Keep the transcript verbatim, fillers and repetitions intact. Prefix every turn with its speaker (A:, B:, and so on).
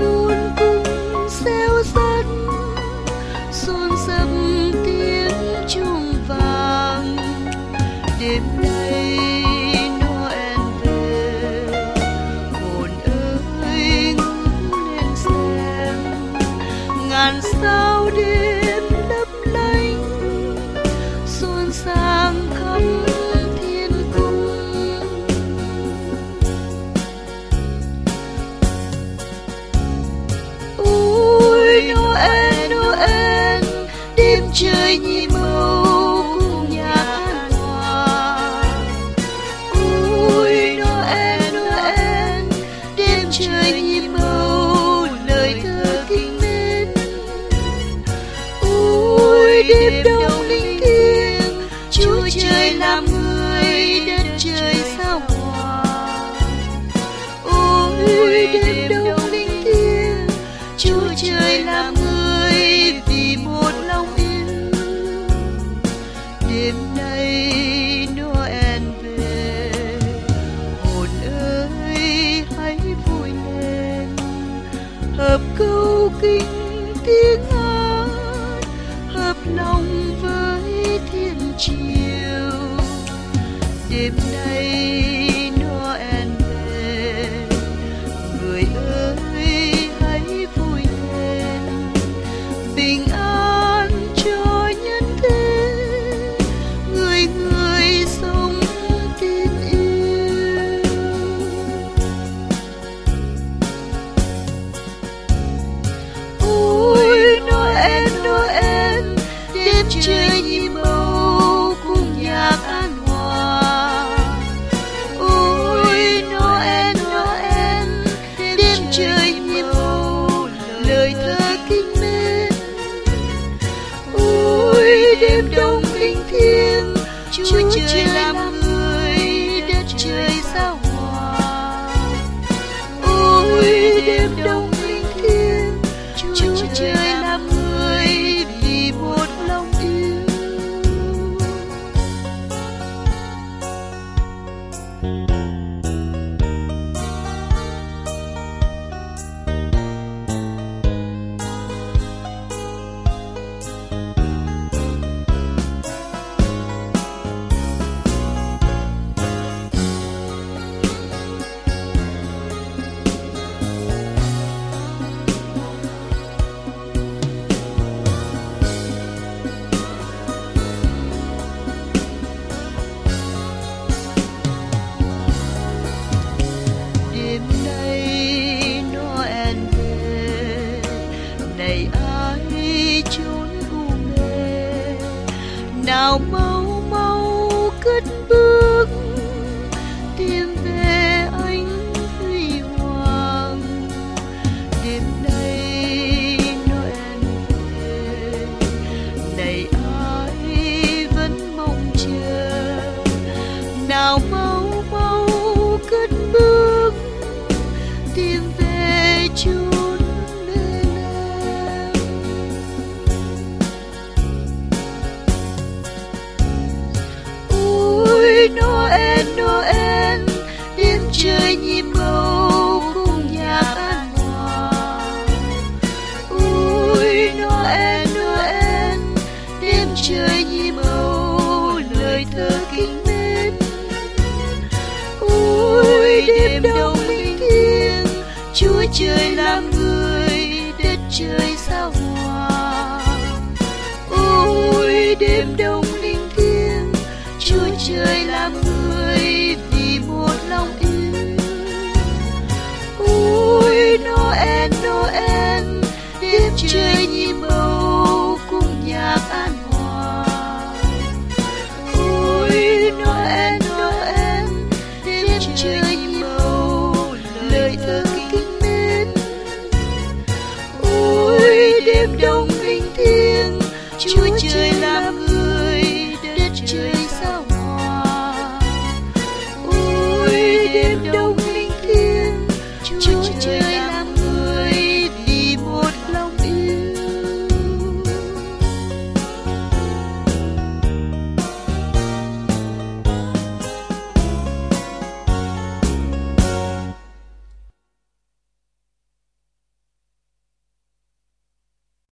A: luôn cùng xéo sắt, xôn xấp tiếng chuông vàng. Đêm nay Noel về, hồn ơi ngước lên xem ngàn sao đêm lấp lánh, xôn sang khắp thiên cung. Ôi Noel, Noel, đêm trời nhịp màu cùng nhạc an hòa. Ôi Noel, Noel, đêm trời nhịp màu lời thơ kính mến. Ôi đêm đông linh thiêng, Chúa trời làm người, đất trời sao hòa. Ôi đêm đông linh thiêng, Chúa trời làm người vì một lòng yêu. Đêm nay Noel về, hồn ơi hãy vui lên, hợp câu kinh tiếng hát, hợp lòng với thiên chiều. Đêm nay Noel về, người ơi hãy vui lên, bình an cho nhân thế, người người sống tin yêu. Ôi Noel, Noel, đêm trời nhịp màu cùng nhạc an hòa. Ôi Noel, Noel, đêm trời nhịp màu lời thơ kính mến. Ôi đêm đông linh thiêng, Chúa trời làm người, đất trời sao hòa. Ôi đêm đông linh thiêng, Chúa trời làm người vì một lòng yêu. Đêm nay Noel về, này ai chốn u mê, nào mau mau cất bước tìm về ánh huy hoàng. Đêm nay Noel về, này ai vẫn mong chờ, nào mau mau cất bước tìm về chốn bên em. Ôi Noel, Noel, đêm trời nhịp màu cùng nhạc an hòa. Ôi Noel, Noel, đêm trời nhịp màu lời thơ kính mến. Ôi đêm đông linh thiêng, Chúa trời làm người, đất trời sao hòa. Ôi đêm đông linh thiêng, Chúa trời làm người vì một lòng yêu. Ôi Noel, Noel, đêm trời